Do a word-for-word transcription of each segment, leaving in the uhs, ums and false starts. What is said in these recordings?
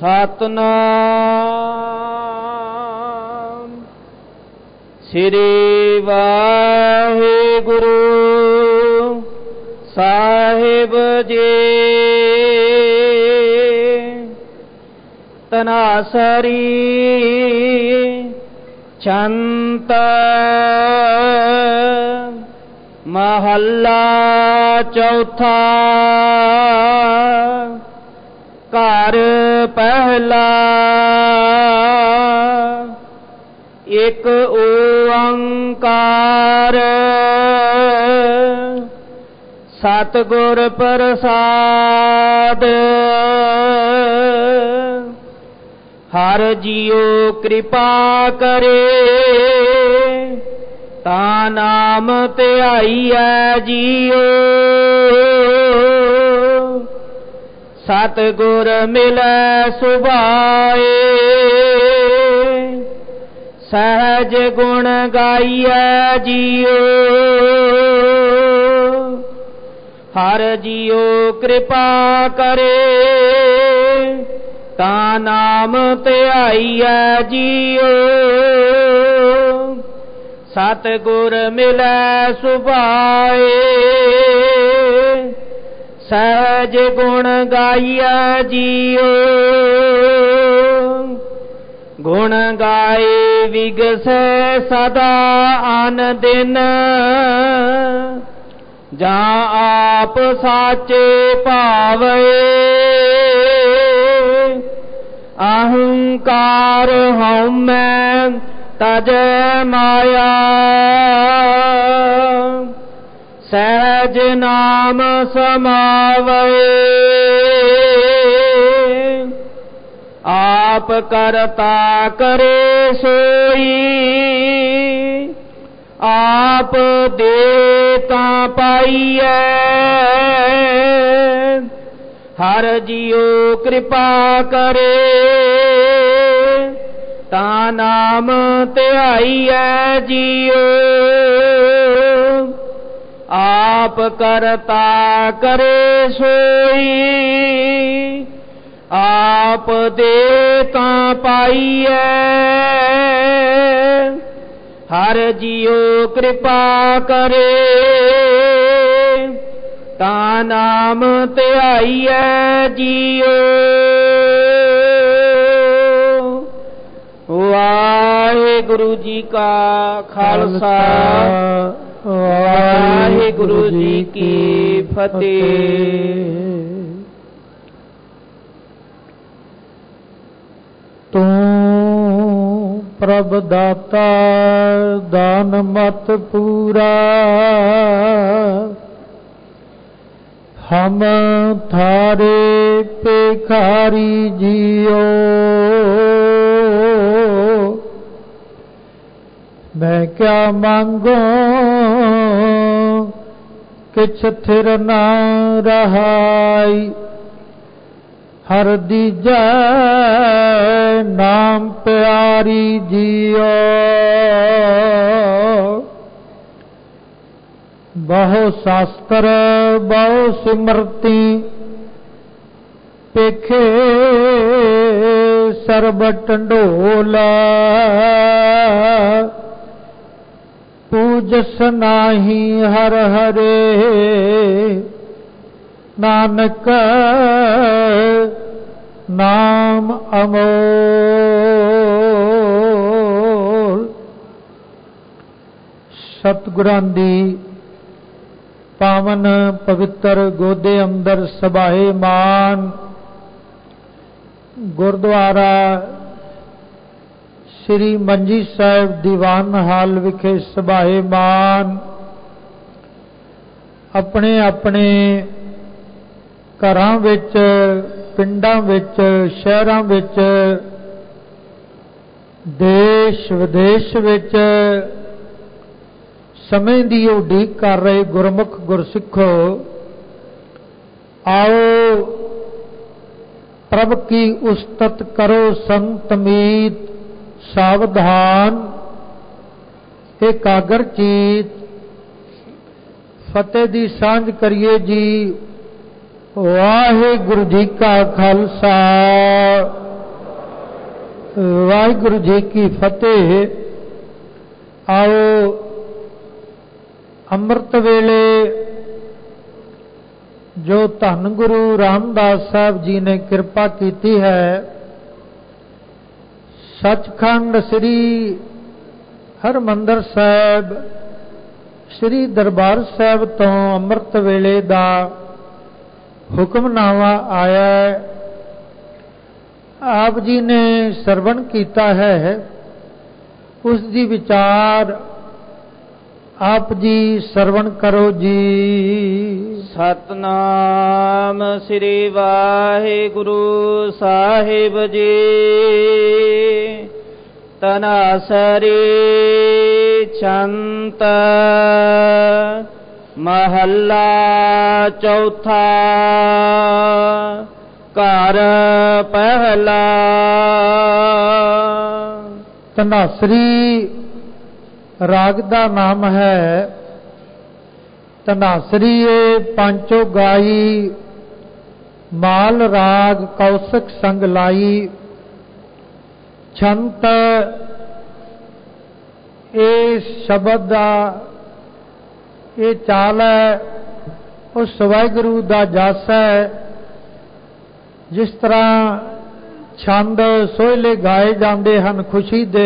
सतनाम श्री वाहिगुरु साहिब जी। तनासरी छंत महला चौथा। घर पहला एक ओंकार सतगुर प्रसाद। हर जियो कृपा करे ता नाम ध्याईऐ जियो। सतगुर मिलै सुभाए सहज गुण गाइऐ जियो। हर जियो कृपा करे ता नाम ध्याईऐ जियो। सतगुर मिलै सुभाए सहज गुण गाइऐ जियो। गुण गाए विगसै सदा आन दिन जा आप साचे पावे। अहंकार हउमै तजै माया सहज नाम समावे। आप करता करे सोई आप देता पाइए। हर जियो कृपा करे ता नाम ध्याईऐ जियो। आप करता करे सोई आप देता पाइए। हर जियो कृपा करे ता नाम ध्याईऐ जियो। वाहिगुरु जी का खालसा वाहिगुरु जी की फतेह। तू प्रभ दाता दान मत पूरा हम थारे भिखारी जियो। मैं क्या मांगो किछ थिर ना रहाई। हर दीजै नाम प्यारी जियो। बहु शास्त्र बहु सिमरती पेखे सर्ब टंडोला। पूजस नाही हर हरे नानक नाम अमोल। सतगुरां दी पावन पवित्र गोदे अंदर सभाए मान गुरुद्वारा श्री मंजी साहिब दीवान हाल विखे सभाए मान अपने अपने घरां विच पिंडां विच शहरां विच देश विदेश विच समय दी उਡੀਕ कर रहे गुरमुख गुरसिखो। आओ प्रभ की उस्तत करो संत मीत सावधान एकाग्र चीत। फतेह दी सांझ करिए जी। वाहिगुरु जी का खालसा ਵਾਹਿਗੁਰੂ ਜੀ ਕੀ ਫਤਿਹ। आओ ਅੰਮ੍ਰਿਤ ਵੇਲੇ जो धन गुरु रामदास साहब जी ने कृपा की है, सचखंड श्री हरमंदर साहब श्री दरबार साहब तो अमृत वेले दा हुक्मनामा आया। आप जी ने सरवण किया है, उस दी विचार आप जी सरवण करो जी। सतनाम श्री वाहिगुरु साहिब जी। तनासरी छंत महला चौथा घर पहला। तनासरी राग का नाम है। तनासरी पांचों गाई माल राग कौशिक संग लाई। छंत ए शब्द दा ये चाल है, उस वाहिगुरू दा जस है। जिस तरह छंद सोहले गाए जाते हैं खुशी दे।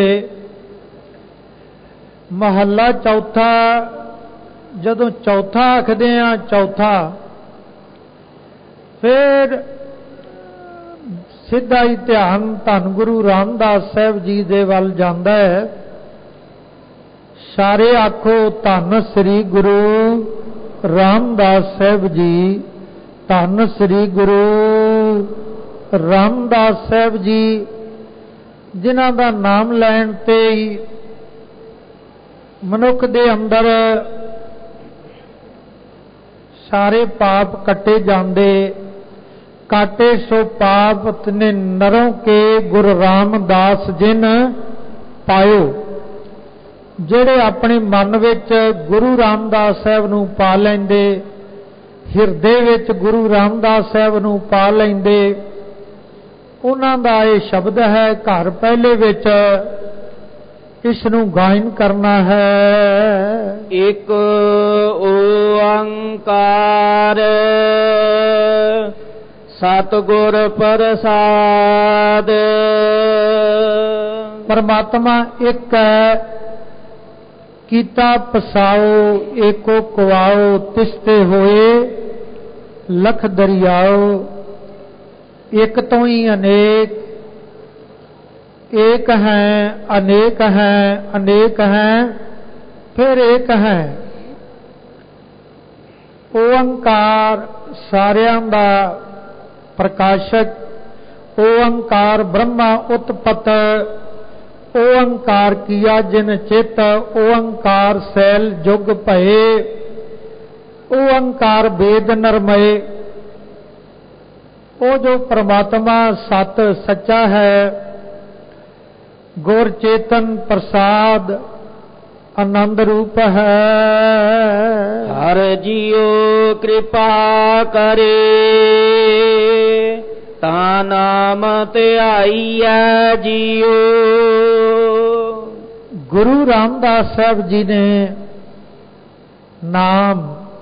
महला चौथा जदों चौथा आखदे आ चौथा, फिर सीधा ही ध्यान धन गुरु रामदास साहब जी दे वल जांदा है। सारे आखो धन श्री गुरु रामदास साहब जी। धन श्री गुरु रामदास साहब जी जिन्हां दा नाम लैण ते ही मनुख दे अंदर सारे पाप कटे जांदे। काटे सो पाप तने नरों के गुरु रामदास जिन पायो। जेड़े अपने मन विच गुरु रामदास साहब नूं पा लैंदे, हिरदे विच गुरु रामदास साहब नूं पा लैंदे, उन्हां दा ये शब्द है। घर पहले विच इसनूं गायन करना है। एक ओंकार सतगुर प्रसाद। परमात्मा एक है, कीता पसाओ एको कुआओ। तिसते होए लख दरियाओ। एक तो ही अनेक, एक हैं अनेक हैं, अनेक हैं फिर एक हैं। ओंकार सारियां दा प्रकाशक। ओंकार ब्रह्मा उत्पत। ओंकार किया जिन चित। ओंकार सैल जुग भये। ओंकार वेद नरमय। ओ जो परमात्मा सत सच्चा है, गुर चेतन प्रसाद आनंद रूप है। हर जियो कृपा करे ता नाम ध्याईया जियो। गुरु रामदास साहब जी ने नाम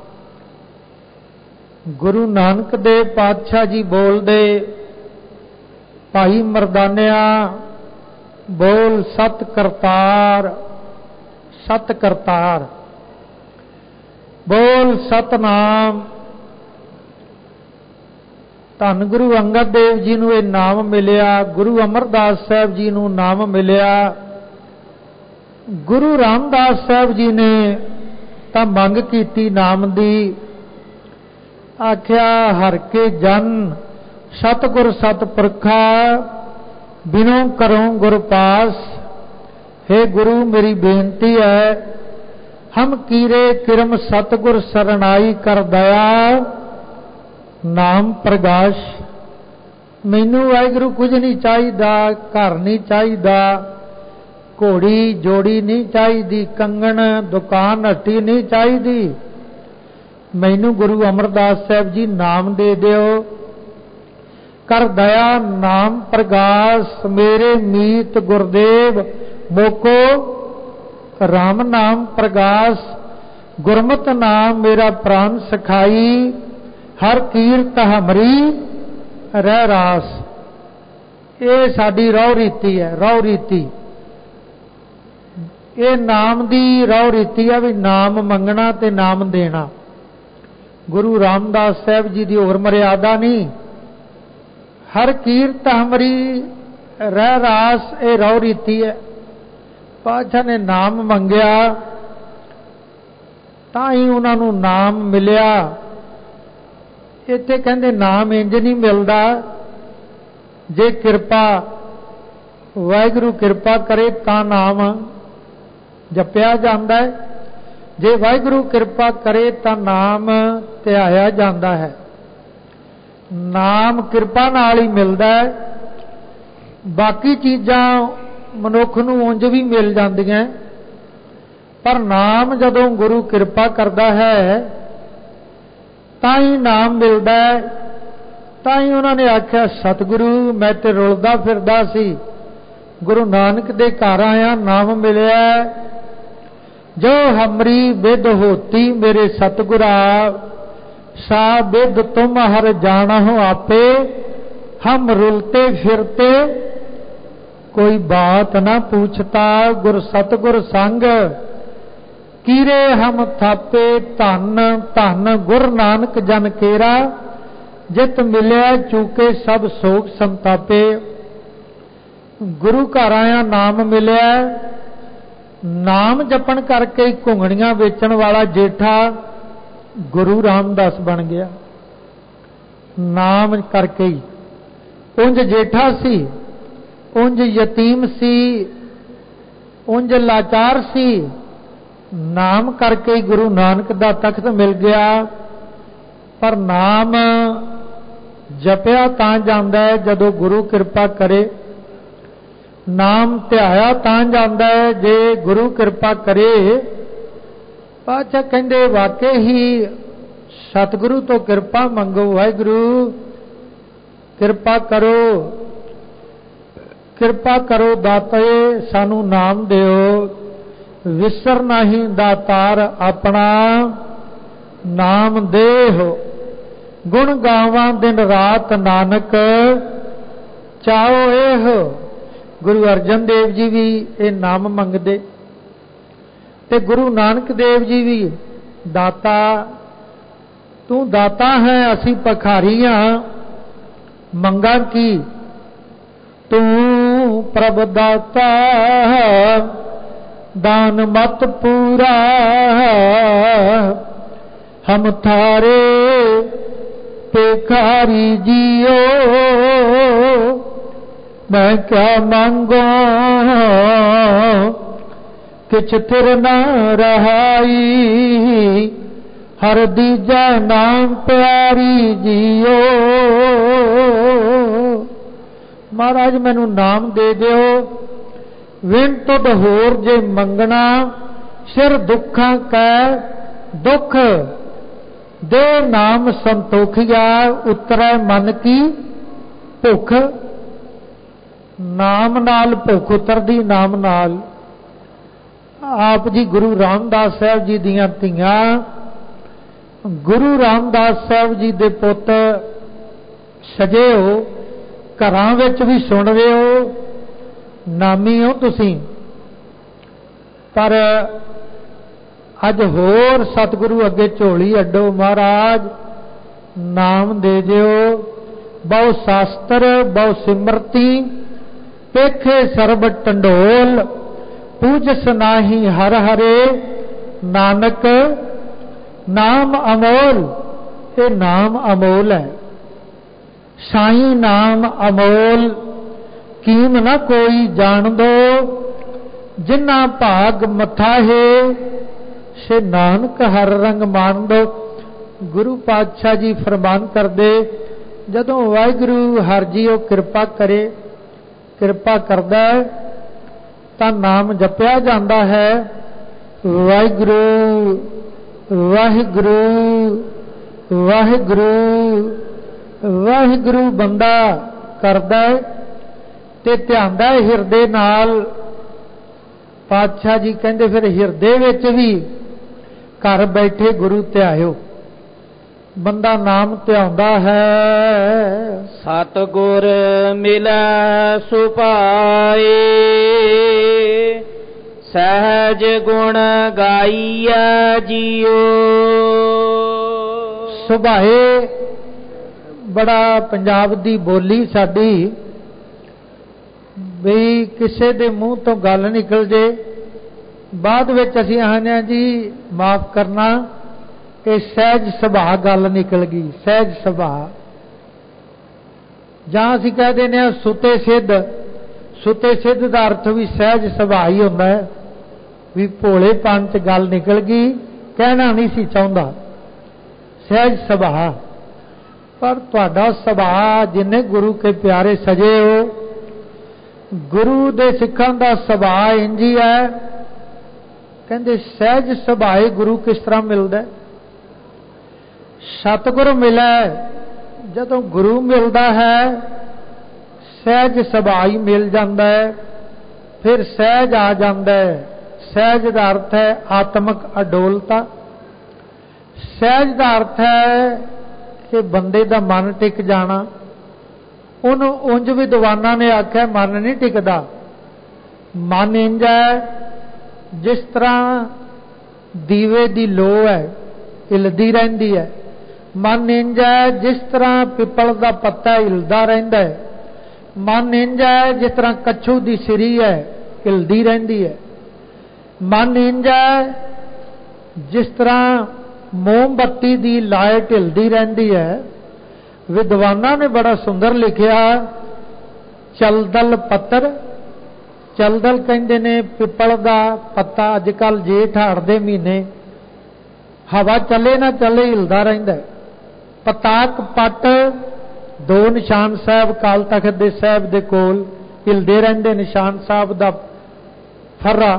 गुरु नानक देव पातशाह जी बोल दे। भाई मरदानिया बोल सत करतार, सत करतार बोल सतनाम। धन गुरु अंगद देव जी नूं ये नाम मिलिया, गुरु अमरदास साहब जी नूं नाम मिलिया। गुरु रामदास साहब जी ने तां मंग कीती नाम दी। आख्या हर के जन सतगुर सतपुरखा बिनों करो गुर पास। हे गुरु मेरी बेनती है, हम कीरे किरम सतगुर सरनाई कर दया नाम प्रकाश। मैनू वाहिगुरु कुछ नहीं चाहिदा, घर नहीं चाहिदा, घोड़ी जोड़ी नहीं चाहिदी, कंगन दुकान हट्टी नहीं चाहिदी। मैनू गुरु अमरदास साहब जी नाम दे दिओ। कर दया नाम प्रगास मेरे मीत गुरदेव मोको राम नाम प्रगास गुरमत नाम मेरा प्राण सखाई हर कीरत हमरी रह रास। ये साडी रौ रीति है, रौ रीति ये नाम दी रौ रीति है भी नाम मंगना ते नाम देना। गुरु रामदास साहब जी की होर मर्यादा नहीं। हर कीरत हमरी रह रास ये रौ रीति है। पातशाह ने नाम मंगया तां ही उन्होंने नाम मिलिया। इत्थे कहंदे नाम इंज नहीं मिलता जे किरपा वाहिगुरू किरपा करे तां नाम जपिया जाता है, जे वाहिगुरू किरपा करे तां नाम ध्याया जाता है। नाम किरपा नाल ही मिलता है। बाकी चीज़ां मनुख नूं उंज भी मिल जांदियां, पर नाम जदों गुरु किरपा करता है तां ही नाम मिलता है। तां ही उन्होंने आख्या सतगुरु मैं ते रुलदा फिरदा सी, गुरु नानक दे घर आया नाम मिलिया। जो हमरी बिद होती मेरे सतगुरा सा बिद तुम हर जाना हो आपे। हम रुलते फिरते कोई बात ना पूछता, गुर सतगुर संग कीरे हम थापे। धन धन गुर नानक जन केरा जित मिलिया चूके सब सोग संतापे। गुरु घर आया नाम मिलिया। नाम जपन करके घुंगणियां वेचण वाला जेठा गुरु रामदास बन गया। नाम करके ही उंज जेठा सी, उंज यतीम सी, उंज लाचार सी। नाम करके ही गुरु नानक दा तख्त मिल गया। पर नाम जपिया तां जांदा है जदों गुरु कृपा करे। नाम ध्याया तां जांदा है जे गुरु कृपा करे। पातशाह कहंदे वाकई ही सतगुरु तो कृपा मंगो। वाहिगुरू कृपा करो, कृपा करो दाते सानू नाम दिओ। विसर नहीं दातार अपना नाम देहो। गुण गावा दिन रात नानक चाओ एह। गुरु अर्जन देव जी भी ये नाम मंगदे ते गुरु नानक देव जी भी दाता तू दाता है असी पखारी हाँ मंगा की तू प्रभ दाता दान मत पूरा हम थारे पेखारी जियो। मैं क्या मांगो किछ तिर न रहाई हर दीजा नाम प्यारी जियो। महाराज मैनू नाम दे दिओ विन तुद होर जे मंगना सिर दुखा कै दुख दे नाम संतोखिया उतरै मन की भुख। नाम नाल भुख उतरदी नाम नाल। आप जी गुरु रामदास साहब जी दियां धीआं गुरु रामदास साहब जी दे पुत सजे हो घरां विच भी सुन रहे हो नामी हो तुसी। पर अज होर सतगुरु अगे झोली अड्डो महाराज नाम दे दिओ। बहु शास्त्र बहु सिमरती पेखे सरब टंडोल पूजस नाही हर हरे नानक नाम अमोल। ये नाम अमोल है। साई नाम अमोल कीम न कोई जान दो जिन्ना भाग मथा है से नानक हर रंग मान दो। गुरु पातशाह जी फरमान कर दे जदों वाहिगुरू हर जी वो कृपा करे कृपा करदा है तां नाम जपिया जाता है। वाहिगुरू वाहिगुरू वाहिगुरू ਵਾਹਿਗੁਰੂ ਬੰਦਾ ਕਰਦਾ ਤੇ ਧਿਆਉਂਦਾ ਹਿਰਦੇ ਨਾਲ। ਪਾਤਸ਼ਾਹ ਜੀ ਕਹਿੰਦੇ ਫਿਰ ਹਿਰਦੇ ਵਿੱਚ ਵੀ ਘਰ ਬੈਠੇ ਗੁਰੂ ਧਿਆਇਓ। ਬੰਦਾ ਨਾਮ ਧਿਆਉਂਦਾ ਹੈ। ਸਤਿਗੁਰ ਮਿਲੈ ਸੁਭਾਏ, ਸਹਿਜ ਗੁਣ ਗਾਈਐ ਜੀਓ। ਸੁਭਾਏ ਬੜਾ ਪੰਜਾਬ ਦੀ ਬੋਲੀ ਸਾਡੀ, ਵੀ ਕਿਸੇ ਦੇ ਮੂੰਹ ਤੋਂ ਗੱਲ ਨਿਕਲ ਜੇ, ਬਾਅਦ ਵਿੱਚ ਅਸੀਂ ਆਖਦੇ ਜੀ ਮਾਫ ਕਰਨਾ, ਇਹ ਸਹਿਜ ਸੁਭਾਅ ਗੱਲ ਨਿਕਲ ਗਈ, ਸਹਿਜ ਸੁਭਾਅ। ਜਾਂ ਅਸੀਂ ਕਹਿ ਦਿੰਦੇ ਹਾਂ ਸੁਤੇ ਸਿੱਧ, ਸੁਤੇ ਸਿੱਧ ਦਾ ਅਰਥ ਵੀ ਸਹਿਜ ਸੁਭਾਅ ਹੀ ਹੁੰਦਾ ਹੈ, ਵੀ ਭੋਲੇਪਨ ਚ ਗੱਲ ਨਿਕਲ ਗਈ, ਕਹਿਣਾ ਨਹੀਂ ਸੀ ਚਾਹੁੰਦਾ, ਸਹਿਜ ਸੁਭਾਅ। ਪਰ ਤੁਹਾਡਾ ਸੁਭਾਅ ਜਿੰਨੇ ਗੁਰੂ ਕੇ ਪਿਆਰੇ ਸਜੇ ਹੋ, ਗੁਰੂ ਦੇ ਸਿੱਖਾਂ ਦਾ ਸੁਭਾਅ ਇੰਝ ਹੀ ਹੈ। ਕਹਿੰਦੇ ਸਹਿਜ ਸੁਭਾਏ ਗੁਰੂ ਕਿਸ ਤਰ੍ਹਾਂ ਮਿਲਦਾ? ਸਤਿਗੁਰ ਮਿਲੈ, ਜਦੋਂ ਗੁਰੂ ਮਿਲਦਾ ਹੈ ਸਹਿਜ ਸੁਭਾਅ ਹੀ ਮਿਲ ਜਾਂਦਾ ਹੈ, ਫਿਰ ਸਹਿਜ ਆ ਜਾਂਦਾ ਹੈ। ਸਹਿਜ ਦਾ ਅਰਥ ਹੈ ਆਤਮਿਕ ਅਡੋਲਤਾ। ਸਹਿਜ ਦਾ ਅਰਥ ਹੈ ਕਿ ਬੰਦੇ ਦਾ ਮਨ ਟਿਕ ਜਾਣਾ। ਉਹਨੂੰ ਉਂਝ ਵਿਦਵਾਨਾਂ ਨੇ ਆਖਿਆ ਮਨ ਨਹੀਂ ਟਿਕਦਾ। ਮਨ ਇੰਝ ਹੈ ਜਿਸ ਤਰ੍ਹਾਂ ਦੀਵੇ ਦੀ ਲੋ ਹੈ, ਹਿਲਦੀ ਰਹਿੰਦੀ ਹੈ। ਮਨ ਇੰਝ ਹੈ ਜਿਸ ਤਰ੍ਹਾਂ ਪਿੱਪਲ ਦਾ ਪੱਤਾ ਹਿਲਦਾ ਰਹਿੰਦਾ ਹੈ। ਮਨ ਇੰਝ ਹੈ ਜਿਸ ਤਰ੍ਹਾਂ ਕੱਛੂ ਦੀ ਸਿਰੀ ਹੈ, ਹਿਲਦੀ ਰਹਿੰਦੀ ਹੈ। ਮਨ ਇੰਝ ਹੈ ਜਿਸ ਤਰ੍ਹਾਂ ਮੋਮਬੱਤੀ ਦੀ ਲਾਈਟ ਹਿਲਦੀ ਰਹਿੰਦੀ ਹੈ। ਵਿਦਵਾਨਾਂ ਨੇ ਬੜਾ ਸੁੰਦਰ ਲਿਖਿਆ, ਚਲਦਲ ਪੱਤਰ। ਚਲਦਲ ਕਹਿੰਦੇ ਨੇ ਪਿੱਪਲ ਦਾ ਪੱਤਾ, ਅੱਜ ਕੱਲ ਜੇਠ ਹਾੜ ਦੇ ਮਹੀਨੇ ਹਵਾ ਚੱਲੇ ਨਾ ਚੱਲੇ ਹਿਲਦਾ ਰਹਿੰਦਾ। ਪਤਾਕ ਪੱਟ, ਦੋ ਨਿਸ਼ਾਨ ਸਾਹਿਬ ਕਾਲ ਤਖਤ ਦੇ ਸਾਹਿਬ ਦੇ ਕੋਲ ਹਿਲਦੇ ਰਹਿੰਦੇ, ਨਿਸ਼ਾਨ ਸਾਹਿਬ ਦਾ ਫਰਰਾ।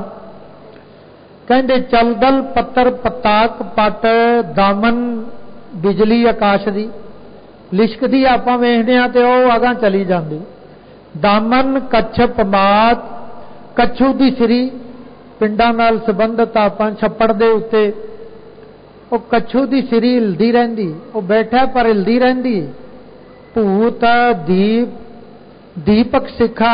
ਕਹਿੰਦੇ ਚਲਦਲ ਪੱਤਰ ਪਤਾਕ ਪੱਟ, ਦਾਮਨ ਬਿਜਲੀ ਆਕਾਸ਼ ਦੀ ਲਿਸ਼ਕਦੀ ਆਪਾਂ ਵੇਖਦੇ ਹਾਂ ਤੇ ਉਹ ਅਗਾਂ ਚਲੀ ਜਾਂਦੀ। ਦਾਮਨ ਕੱਛਪ ਮਾਤ, ਕੱਛੂ ਦੀ ਸਿਰੀ, ਪਿੰਡਾਂ ਨਾਲ ਸੰਬੰਧਿਤ ਆਪਾਂ ਛੱਪੜ ਦੇ ਉੱਤੇ ਉਹ ਕੱਛੂ ਦੀ ਸਿਰੀ ਹਿਲਦੀ ਰਹਿੰਦੀ, ਉਹ ਬੈਠਾ ਪਰ ਹਿਲਦੀ ਰਹਿੰਦੀ। ਭੂਤ ਦੀਪ ਦੀਪਕ ਸਿਖਾ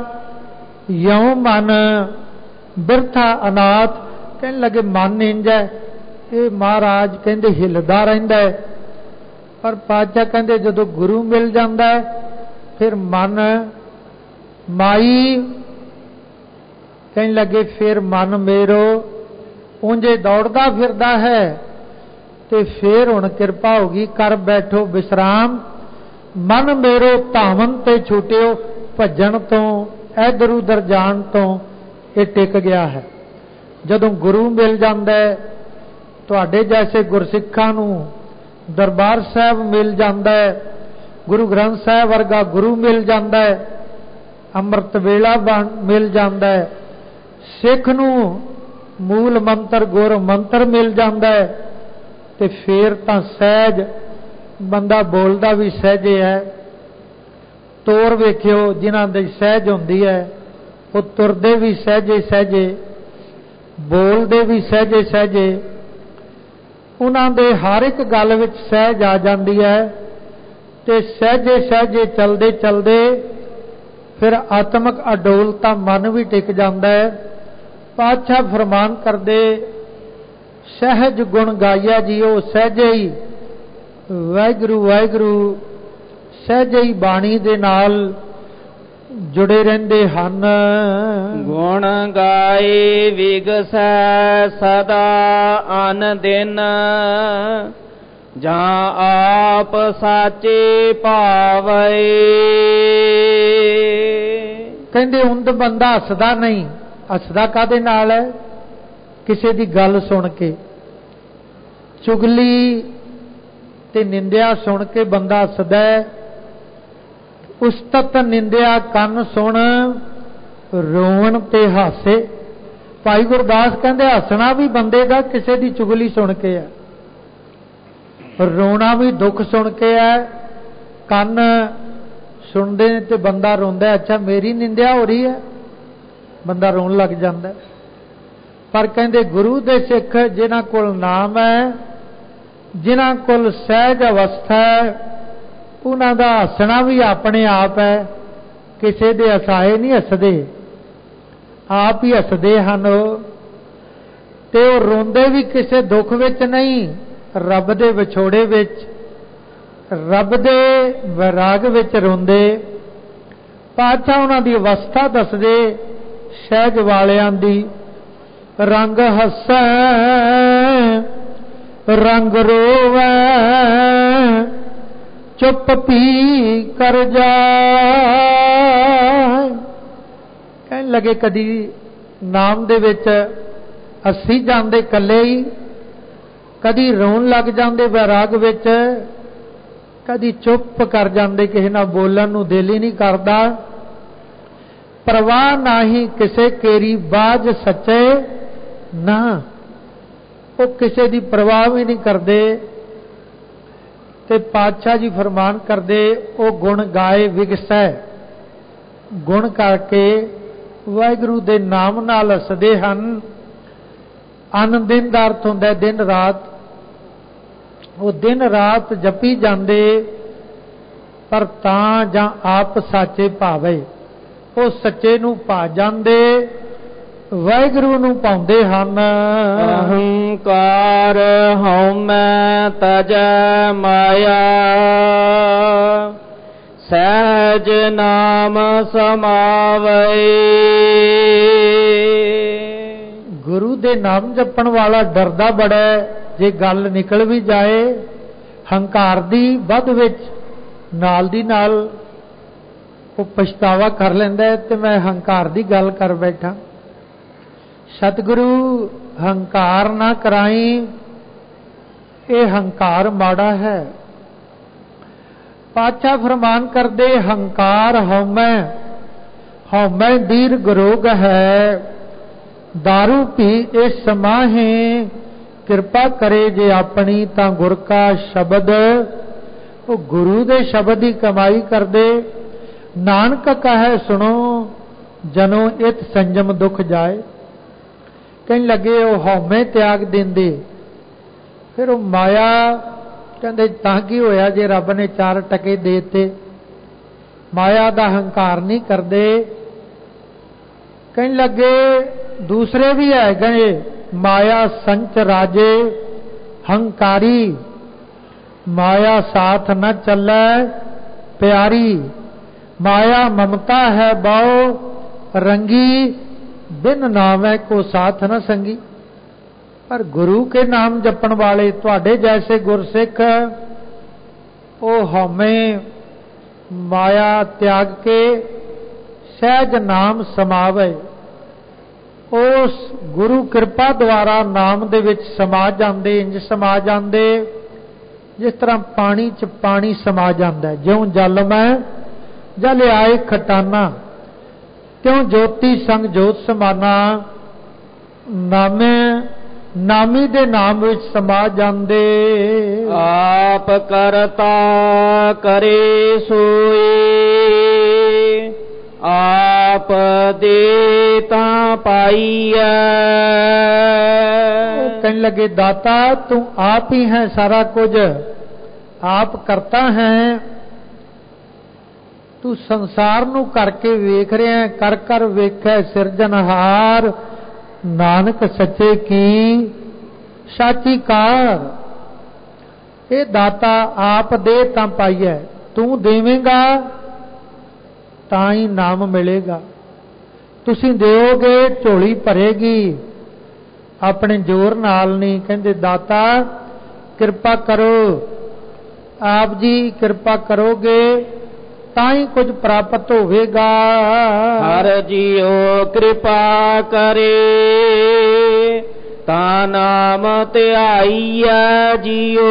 ਯਉ ਮਨ ਬਿਰਥਾ ਅਨਾਥ। ਕਹਿਣ ਲੱਗੇ ਮਨ ਇੰਝ ਹੈ, ਇਹ ਮਹਾਰਾਜ ਕਹਿੰਦੇ ਹਿਲਦਾ ਰਹਿੰਦਾ ਹੈ। ਪਰ ਪਾਤਸ਼ਾਹ ਕਹਿੰਦੇ ਜਦੋਂ ਗੁਰੂ ਮਿਲ ਜਾਂਦਾ ਹੈ ਫਿਰ ਮਨ ਮਾਈ, ਕਹਿਣ ਲੱਗੇ ਫਿਰ ਮਨ ਮੇਰੋ ਉਂਝੇ ਦੌੜਦਾ ਫਿਰਦਾ ਹੈ। ਤੇ ਫਿਰ ਹੁਣ ਕਿਰਪਾ ਹੋ ਗਈ, ਕਰ ਬੈਠੋ ਵਿਸਰਾਮ। ਮਨ ਮੇਰੋ ਧਾਵਨ ਤੇ ਛੁਟਿਓ, ਭੱਜਣ ਤੋਂ ਇਧਰ ਉਧਰ ਜਾਣ ਤੋਂ ਇਹ ਟਿਕ ਗਿਆ ਹੈ। ਜਦੋਂ ਗੁਰੂ ਮਿਲ ਜਾਂਦਾ ਹੈ, ਤੁਹਾਡੇ ਜੈਸੇ ਗੁਰਸਿੱਖਾਂ ਨੂੰ ਦਰਬਾਰ ਸਾਹਿਬ ਮਿਲ ਜਾਂਦਾ ਹੈ, ਗੁਰੂ ਗ੍ਰੰਥ ਸਾਹਿਬ ਵਰਗਾ ਗੁਰੂ ਮਿਲ ਜਾਂਦਾ ਹੈ, ਅੰਮ੍ਰਿਤ ਵੇਲਾ ਬਣ ਮਿਲ ਜਾਂਦਾ ਹੈ, ਸਿੱਖ ਨੂੰ ਮੂਲ ਮੰਤਰ ਗੁਰ ਮੰਤਰ ਮਿਲ ਜਾਂਦਾ ਹੈ, ਤੇ ਫਿਰ ਤਾਂ ਸਹਿਜ ਬੰਦਾ ਬੋਲਦਾ ਵੀ ਸਹਿਜੇ ਹੈ। ਤੋਰ ਵੇਖਿਓ ਜਿਨ੍ਹਾਂ ਦੀ ਸਹਿਜ ਹੁੰਦੀ ਹੈ ਉਹ ਤੁਰਦੇ ਵੀ ਸਹਿਜੇ ਸਹਿਜੇ, ਬੋਲਦੇ ਵੀ ਸਹਿਜੇ ਸਹਿਜੇ, ਉਹਨਾਂ ਦੇ ਹਰ ਇੱਕ ਗੱਲ ਵਿੱਚ ਸਹਿਜ ਆ ਜਾਂਦੀ ਹੈ। ਤੇ ਸਹਿਜੇ ਸਹਿਜੇ ਚਲਦੇ ਚਲਦੇ ਫਿਰ ਆਤਮਿਕ ਅਡੋਲਤਾ ਮਨ ਵੀ ਟਿਕ ਜਾਂਦਾ ਹੈ। ਪਾਤਸ਼ਾਹ ਫਰਮਾਨ ਕਰਦੇ, ਸਹਿਜ ਗੁਣ ਗਾਇਆ ਜੀਓ। ਸਹਿਜੇ ਹੀ ਵਾਹਿਗੁਰੂ ਵਾਹਿਗੁਰੂ ਸਹਿਜੇ ਹੀ ਬਾਣੀ ਦੇ ਨਾਲ ਜੁੜੇ ਰਹਿੰਦੇ ਹਨ। ਗੁਣ ਗਾਏ ਵਿਗਸੈ ਸਦਾ ਅਨ ਦਿਨ, ਜਾਂ ਆਪ ਸਾਚੇ ਭਾਵੇ। ਕਹਿੰਦੇ ਉਂਦ ਬੰਦਾ ਹੱਸਦਾ ਨਹੀਂ। ਹੱਸਦਾ ਕਾਹਦੇ ਨਾਲ ਹੈ? ਕਿਸੇ ਦੀ ਗੱਲ ਸੁਣ ਕੇ, ਚੁਗਲੀ ਤੇ ਨਿੰਦਿਆ ਸੁਣ ਕੇ ਬੰਦਾ ਹੱਸਦਾ ਹੈ। ਉਸਤਤ ਨਿੰਦਿਆ ਕੰਨ ਸੁਣ, ਰੋਣ ਤੇ ਹਾਸੇ। ਭਾਈ ਗੁਰਦਾਸ ਕਹਿੰਦੇ ਹੱਸਣਾ ਵੀ ਬੰਦੇ ਦਾ ਕਿਸੇ ਦੀ ਚੁਗਲੀ ਸੁਣ ਕੇ ਹੈ, ਰੋਣਾ ਵੀ ਦੁੱਖ ਸੁਣ ਕੇ ਹੈ, ਕੰਨ ਸੁਣਦੇ ਨੇ ਤੇ ਬੰਦਾ ਰੋਂਦਾ, ਅੱਛਾ ਮੇਰੀ ਨਿੰਦਿਆ ਹੋ ਰਹੀ ਹੈ, ਬੰਦਾ ਰੋਣ ਲੱਗ ਜਾਂਦਾ। पर कहते गुरु दे सिख जिन्हां कोल नाम है, जिन्हां कोल सहज अवस्था है, उन्हां दा हसना भी अपने आप है, किसी दे हसाए नहीं हसदे, आप ही हसदे हन। ते वो रोंदे भी किसी दुख विच नहीं, रब दे विछोड़े विच, रब दे वैराग विच रोंदे। पातशाह उन्हां दी अवस्था दसदे सहज वालियां दी। रंग हसै रंग रोवै, चुप पी कर जाए। कहने लगे कदी नाम दे विच हसी जांदे कल्ले ही, कदी रोन लग जांदे वैराग विच, कदी चुप कर जांदे, किसी नाल बोलण नूं दिल ही नहीं करदा। परवाह ना ही किसे केरी बाज सच्चे ना, वो किसी की परवाह भी नहीं करते। ते पातशाह जी फरमान करते वो गुण गाए विगसै, गुण करके वाहिगुरू दे नाम नाल हसदे हन। अन दिन दा अर्थ हुंदा है दिन रात, वो दिन रात जपी जाते, पर तां जां आप साचे भावे, वो सच्चे नूं पा जाते, वाहिगुरू नूं पाउंदे हन। अहंकार हउमै तजै माया, सहज नाम समावै। गुरु दे नाम जपण वाला डरदा बड़ा है, जे गल निकल भी जाए हंकार दी वध विच, नाल दी नाल वो पछतावा कर लैंदा है, ते मैं हंकार दी गल कर बैठा। सतगुरु हंकार ना कराई, ये हंकार माड़ा है। पातशाह फरमान करदे हंकार हौमै, हौमै दीर्घ रोग है, दारू पी इस समाहे, कृपा करे जे अपनी तां गुर का शब्द। वो गुरु दे शब्द की कमाई करदे, नानक कहे सुनो जनो इत संजम दुख जाए। कहने लगे वो हौमे त्याग देंदे, फिर वो माया कहते तां की होया जे रब ने चार टके देते, माया दा हंकार नहीं करते। कहने लगे दूसरे भी है गए, माया संच राजे हंकारी, माया साथ न चलै प्यारी, माया ममता है बाओ रंगी, बिन नामै को साथ न संगी। पर गुरु के नाम जपण वाले तुहाडे जैसे गुरसिख, वो हौमे माया त्याग के सहज नाम समावे, उस गुरु कृपा द्वारा नाम दे विच समा जांदे। इंज समा जांदे जिस तरह पानी च पानी समा जांदा है, ज्यों जल में जल आए खटाना, त्यों ज्योति संग जोत समाना। नामे नामी दे नाम विच समा जांदे। आप करता करे सोई, आप देता पाईया। कहने लगे दाता तू आप ही है, सारा कुछ आप करता है। तू संसार नू करके वेख रहा है, कर कर वेखै सिरजनहार, नानक सच्चे की साची कार। ये दाता आप दे ता पाईए, तू देवेगा ता ही नाम मिलेगा। तुसी देओगे झोली भरेगी, अपने जोर नाल नहीं। कहते दाता कृपा करो, आप जी कृपा करोगे ताई कुछ प्राप्त होवेगा। हर जियो कृपा करे, ता नाम ध्याईया जियो।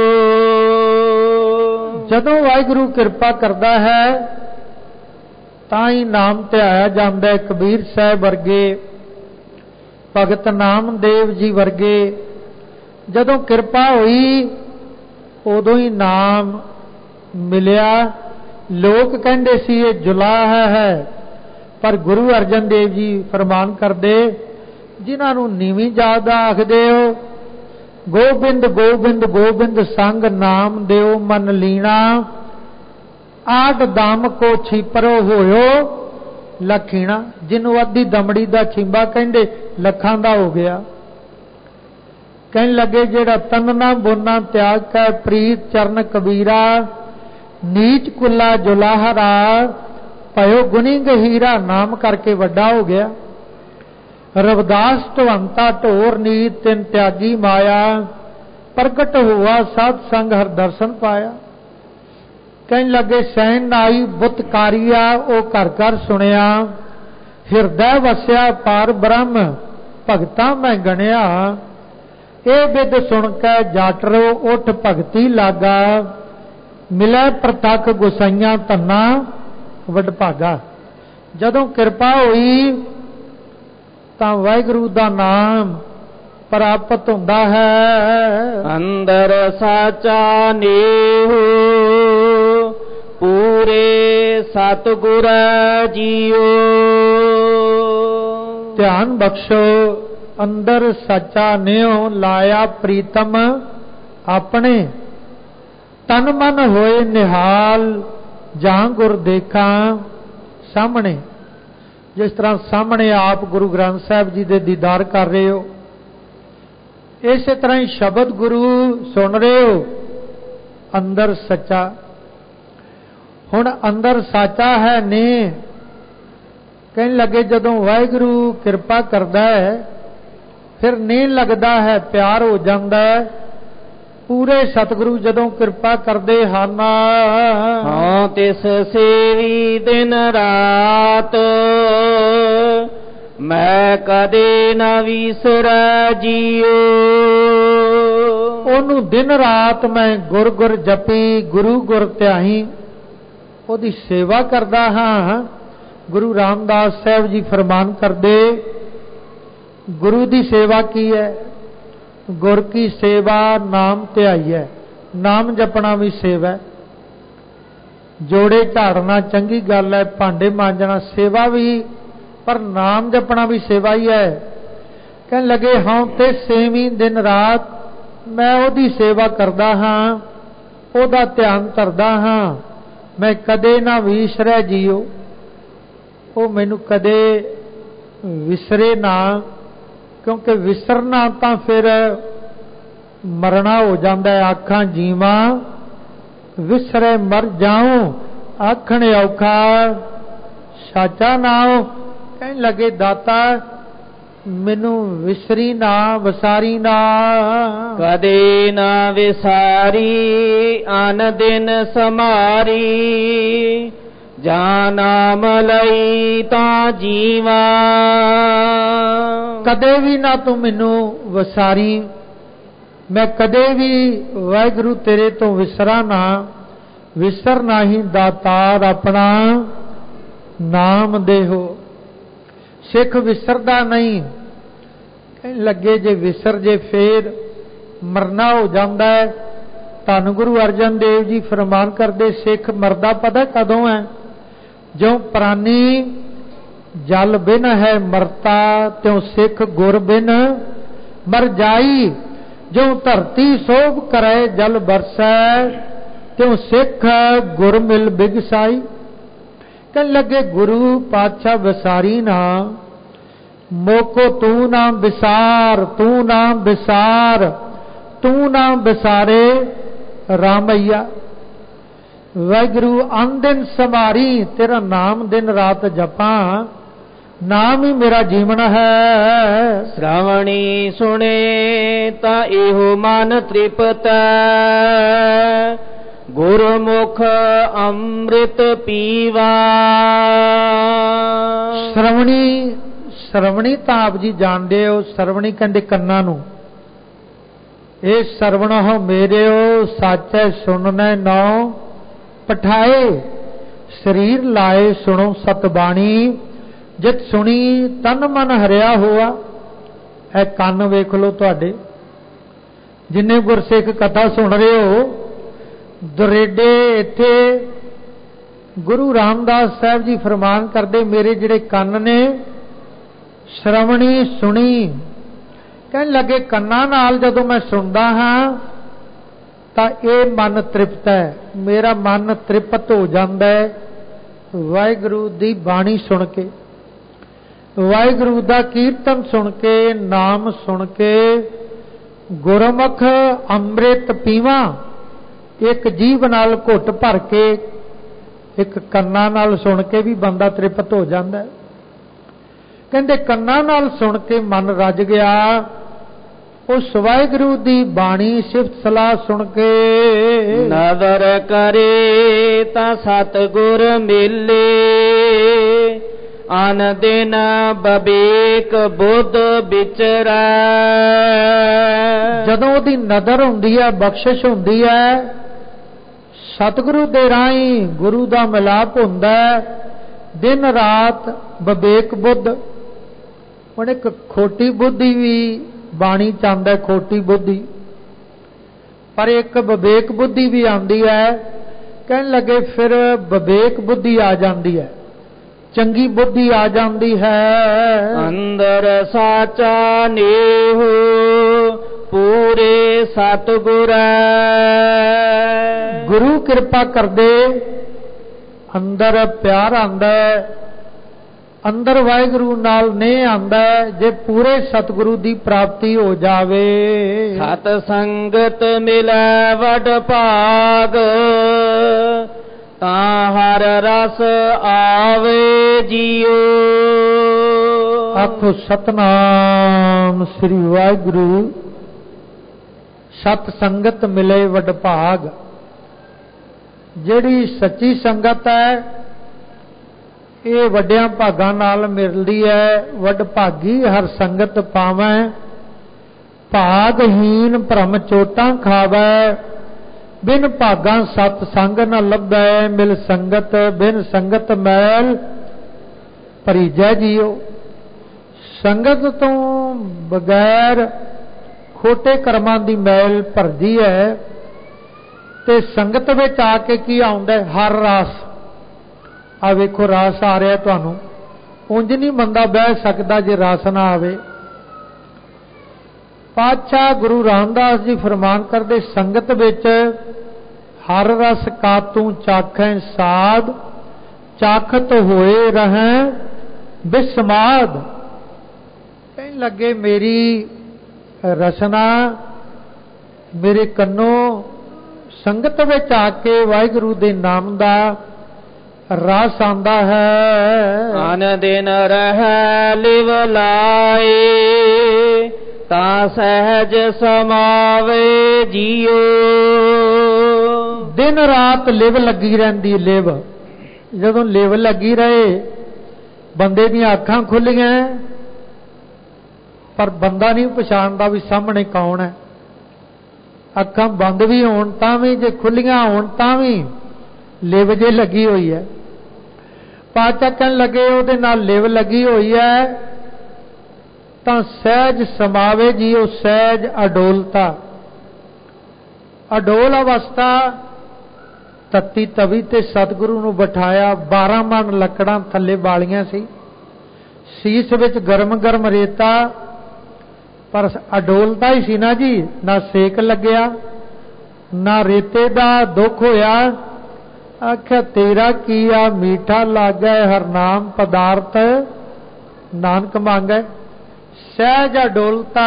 जदों वाहिगुरु कृपा करता है ताई नाम ध्याया जाता है। कबीर साहब वर्गे, भगत नामदेव जी वर्गे, जदों कृपा हुई उदों ही नाम मिलिया। लोग कहते सी ये जुलाहा है, पर गुरु अर्जन देव जी फरमान करते, जिन्हों नीवी जात आखदे हो, गोबिंद गोबिंद गोबिंद संग नाम देव मन लीना, आठ दाम को छिपरो होयो लखीना। जिन्हों अद्धी दमड़ी का छिंबा कहते लखां दा हो गया। कहन लगे जेड़ा तनना बोना त्याग कर प्रीत चरण कबीरा, नीच कुला जुलाहरा पयो गुनी गहीरा, नाम करके वड्डा हो गया। रविदास ढवंता ढोर नीत तिन त्यागी माया, प्रगट हुआ सत संग हर दर्शन पाया। कहन लगे सैन नाई बुतकारिया ओ घर घर सुनिया, हिरदै वसिया पार ब्रह्म भगतां मैं गणिया। ए बिद सुन के जाटरो उठ भगती लागा, मिले प्रतख गुसाइया धन्ना वडभागा। जदों कृपा हुई तां वाहिगुरू दा नाम प्राप्त हुंदा है। अंदर साचा नेह पूरे सतगुर जियो। ध्यान बख्शो, अंदर सच्चा नेओ लाया प्रीतम अपने, तन मन होए निहाल जहां गुर देखा सामने। जिस तरह सामने आप गुरु ग्रंथ साहब जी दे दीदार कर रहे हो, इस तरह ही शब्द गुरु सुन रहे हो। अंदर सच्चा, हुण अंदर साचा है ने। कहने लगे जदों वाहिगुरू कृपा करदा है, फिर नहीं लगता है, प्यार हो जाता है। पूरे सतगुरु जदों कृपा करते हैं, हाँ तिस सेवी दिन रात, मैं कदे न विसरै जियो। ओनू दिन रात मैं गुर गुर जपी, गुरु गुर ध्याई, ओदी सेवा करदा हाँ। गुरु रामदास साहब जी फरमान करदे, गुरु की सेवा की है? गुर की सेवा नाम ध्याई है। नाम जपना भी सेवा है। जोड़े झाड़ना चंगी गल है, भांडे मांजना सेवा भी, पर नाम जपना भी सेवा ही है। कहने लगे हाँ ते सेवी दिन रात मैं ओदी सेवा करदा हाँ, ओदा ध्यान करदा हाँ। मैं कदे ना विसरै जियो, वो मैनू कदे विसरे ना, क्योंकि विसरना तो फिर मरना हो जाता है। आखां जीवा विसरे मर जाऊं, आखने औखा साचा नाओ। कहने लगे दाता मैनू विसरी ना, वसारी ना। कदे ना विसारी आन दिन समारी, जा नाम लई ता जीवा। कदे भी ना तू मैनू वसारी, मैं कदे भी वाहिगुरू तेरे तो विसरा ना। विसरना ही दातार अपना नाम देहो। सिख विसरदा नहीं। कहने लगे जे विसर जे फिर मरना हो जाता है। धन गुरु अर्जन देव जी फरमान करते, सिख मरदा पता कदों है? जो प्राणी जल बिन है मरता, त्यों सिख गुर बिन मर जाई। जो धरती सोभ करे जल बरसै, त्यों सिख गुर मिल बिगसाई। कहने लगे गुरु पातशाह विसारी ना, मोको तू ना विसार, तू ना विसार, तू ना विसारे रामैया। वाहिगुरू अन दिन समारी, तेरा नाम दिन रात जपा, नाम ही मेरा जीवन है। श्रवणी सुने ता एहो मन तृप्त, गुरमुख अमृत पीवा। श्रवणी श्रवणी तो आप जी जानते हो, श्रवणी कहते कन्ना नू। ए श्रवण हो मेरे हो साचे सुनने नौ पठाए, शरीर लाए सुनो सतबाणी। जित सुनी तन मन हरिया हुआ। ए कान वेख लो तुहाडे, जिन्ने गुरसिख कथा सुन रहे हो, दुरेडे इत्थे गुरु रामदास साहब जी फरमान करते मेरे जिहड़े कन्न ने श्रवणी सुनी कहन लगे कन्नां नाल जदों मैं सुनदा हाँ तां ये मन तृप्त है, मेरा मन तृप्त हो जाता है वाहिगुरू दी बाणी सुन के, वाहिगुरू दा कीर्तन सुन के, नाम सुन के। गुरमुख अंमृत पीवा एक जीव नाल घुट भर के, एक कन्ना नाल सुन के भी बंदा तृप्त हो जाता है। कहते कन्ना नाल सुन के मन रज गया, उस वाहिगुरू दी बाणी सिफत सलाह सुन के। नदर करे ता सतगुर मिले, आन दिन बबेक बुद्ध विचरै। जदों दी नदर हुंदी है, बख्शिश हुंदी है, सतगुरु दे राही गुरु दा मिलाप हुंदा है, दिन रात बबेक बुद्ध। हुण एक खोटी बुद्धि भी बाणी चाहता है, खोटी बुद्धि, पर एक बबेक बुद्धि भी आती है। कहन लगे फिर बबेक बुद्धि आ जाती है, चंगी बुद्धि आ जाती है। अंदर साचा नेहो पूरे सतगुर, गुरु कृपा कर दे, अंदर प्यार आंदा है, अंदर वाहिगुरू नाल नेह आंदा है जे पूरे सतगुरु दी प्राप्ति हो जावे। सत संगत मिलै वड भाग, तां हर रस आवे जियो। आखो सतनाम श्री वाहिगुरू। सत संगत मिले वड भाग, जिहड़ी सच्ची संगत है ये वड्डियां भागां नाल मिलदी है। वड भागी हर संगत पावै, भागहीन भ्रम चोटां खावै। बिन भागां सत संग न लभै, मिल संगत बिन संगत मैल भरीजै जियो। संगत तो बगैर खोटे कर्मां दी मैल भरदी है, ते संगत विच आके की आउंदा है हर रस। आ वेखो रस आ रहा तुहानू, उंज नहीं बंदा बह सकता जे रस ना आवे। पातशाह गुरु रामदास जी फरमान करते संगत विच हर रस का तू चाखै साध, चाखत होए रहें बिस्माद। कहने लगे मेरी रसना मेरे कन्नों संगत विच आके वाहिगुरू दे नाम दा रस आंदा है। आन दिन रह लिव लाए, ता सहज समावे जियो। दिन रात लिव लगी रहती, लिव जदों लिव लगी रहे बंदे दी अखां खुलियां पर बंदा नहीं पछाणदा भी सामने कौन है। अखां बंद भी होण तां भी, जे खुलियां होण तां भी लिव जे लगी हुई है। पातशाह कहन लगे उहदे नाल लिव लगी हुई है तां सहज समावे जियो। सहज अडोलता, अडोल अवस्था तत्ती तवी ते सतगुरु नूं बिठाया। बारह मन लकड़ां थल्ले बालियां सी, शीश विच गरम गरम रेता, पर अडोलता ही सी ना जी। ना सेक लग्या, ना रेते दा दुख होया। आख्या तेरा किया मीठा लागै हर नाम पदार्थ नानक मांगै। सहज अडोलता,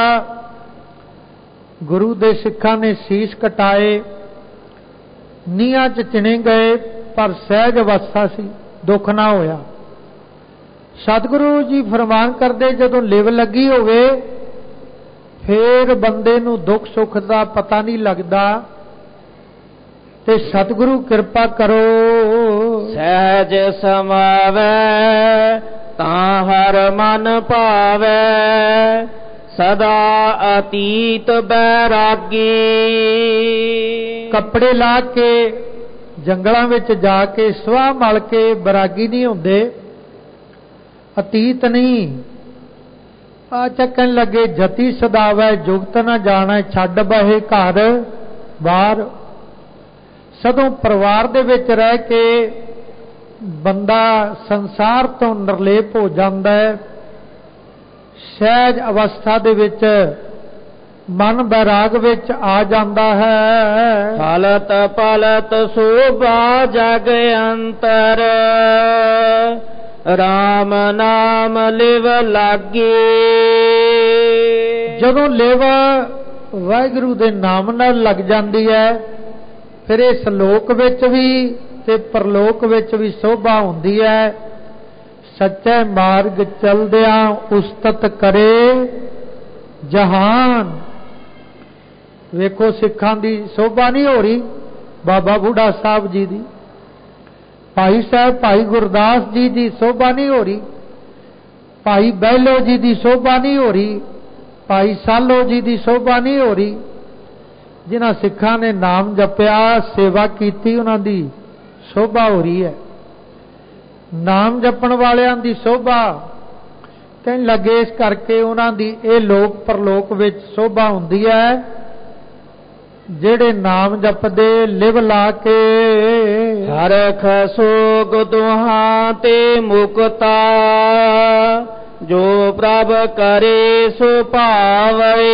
गुरु दे सिखां ने शीश कटाए, नीहां च चिणे गए, पर सहज अवस्था सी, दुख ना होया। सतगुरु जी फरमान करदे जदों लिव लगी होवे फिर बंदे नूं दुख सुख दा पता नहीं लगदा। ते सतगुरु कृपा करो। सहज समावै तां हर मन पावै, सदा अतीत बैरागी। कपड़े ला के जंगलों में जाके स्वाह मल के बैरागी नहीं होंदे, अतीत नहीं। आ कहन लगे जति सदावै जुगत न जाना, छड्ड बहे घर बार। सदों परिवार दे विच रह के बंदा संसार तो निर्लेप हो जाता है, सहज अवस्था दे विच मन बैराग विच आ जाता है। फलत पलत शोभा जग अंतर, राम नाम लिव लागे। जदों लिव वाहिगुरू दे नाम नाल लग जाती है, फिर इस लोक विच भी ते परलोक विच भी शोभा हुंदी है। सच्चे मार्ग चलदियां उस्तत करे जहान। वेखो सिखां दी शोभा नहीं हो रही, बाबा बूढ़ा साहब जी दी, भाई साहब भाई गुरदास जी की शोभा नहीं हो रही, भाई बहलो जी की शोभा नहीं हो रही, भाई सालो जी की शोभा नहीं हो रही। जिन्हां सिखां ने नाम जपया सेवा की उन्हां दी शोभा हो रही है। नाम जपण वालियां दी शोभा कहन लगे इस करके उन्हां दी ए लोक परलोक विच शोभा हुंदी है, जेड़े नाम जपदे लिव ला के। हरख सोग दुहां ते मुक्ता, जो प्रभ करे सो पावे।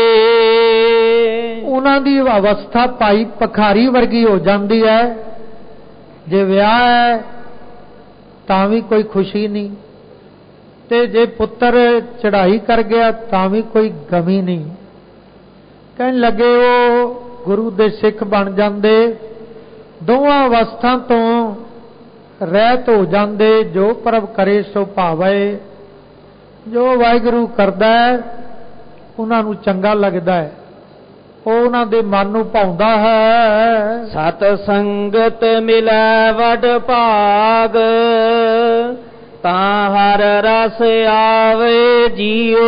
उन्हां दी अवस्था भाई पखारी वर्गी हो जाती है। जे विआह है तां भी कोई खुशी नहीं, ते जे पुत्र चढ़ाई कर गया तां भी कोई गमी नहीं। कहन लगे वो गुरु दे सिख बन जाते, दोवां अवस्था तो रहत हो जाते। जो प्रभ करे सो भावे, जो वाहिगुरू करदा है उन्हां नूं चंगा लगदा है, ਉਹ ਉਹਨਾਂ ਦੇ ਮਨ ਨੂੰ ਭਾਉਂਦਾ ਹੈ। ਸਤ ਸੰਗਤ ਮਿਲੈ ਵਡ ਭਾਗ, ਤਾਂ ਹਰ ਰਸ ਆਵੇ ਜੀਓ।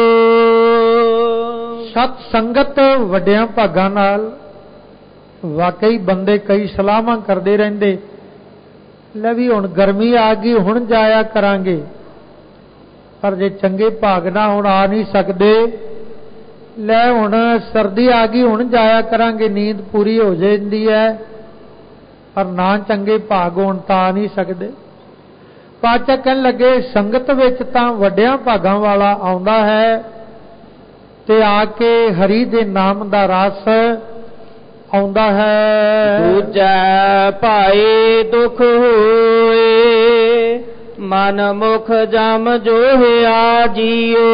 ਸਤ ਸੰਗਤ ਵੱਡਿਆਂ ਭਾਗਾਂ ਨਾਲ ਵਾਕਈ ਬੰਦੇ ਕਈ ਸਲਾਹਾਂ ਕਰਦੇ ਰਹਿੰਦੇ, ਲੈ ਵੀ ਹੁਣ ਗਰਮੀ ਆ ਗਈ ਹੁਣ ਜਾਇਆ ਕਰਾਂਗੇ, ਪਰ ਜੇ ਚੰਗੇ ਭਾਗ ਨਾਲ ਹੁਣ ਆ ਨਹੀਂ ਸਕਦੇ, ਲੈ ਹੁਣ ਸਰਦੀ आ गई ਹੁਣ ਜਾਇਆ ਕਰਾਂਗੇ, ਨੀਂਦ ਪੂਰੀ ਹੋ ਜਾਂਦੀ ਹੈ, ਪਰ ਨਾ ਚੰਗੇ ਭਾਗ ਹੋਣ ਤਾਂ ਆ ਨਹੀਂ ਸਕਦੇ। ਪਾਤਸ਼ਾਹ ਕਹਿਣ ਲੱਗੇ ਸੰਗਤ ਵਿੱਚ ਤਾਂ ਵੱਡਿਆਂ ਭਾਗਾਂ ਵਾਲਾ ਆਉਂਦਾ ਹੈ ਤੇ ਆ ਕੇ ਹਰੀ ਦੇ ਨਾਮ ਦਾ ਰਸ ਆਉਂਦਾ ਹੈ। ਦੂਜਾ ਭਾਈ ਦੁਖ ਹੋਏ, ਮਨ ਮੁਖ ਜਮ ਜੋਹਿਆ ਜੀਓ।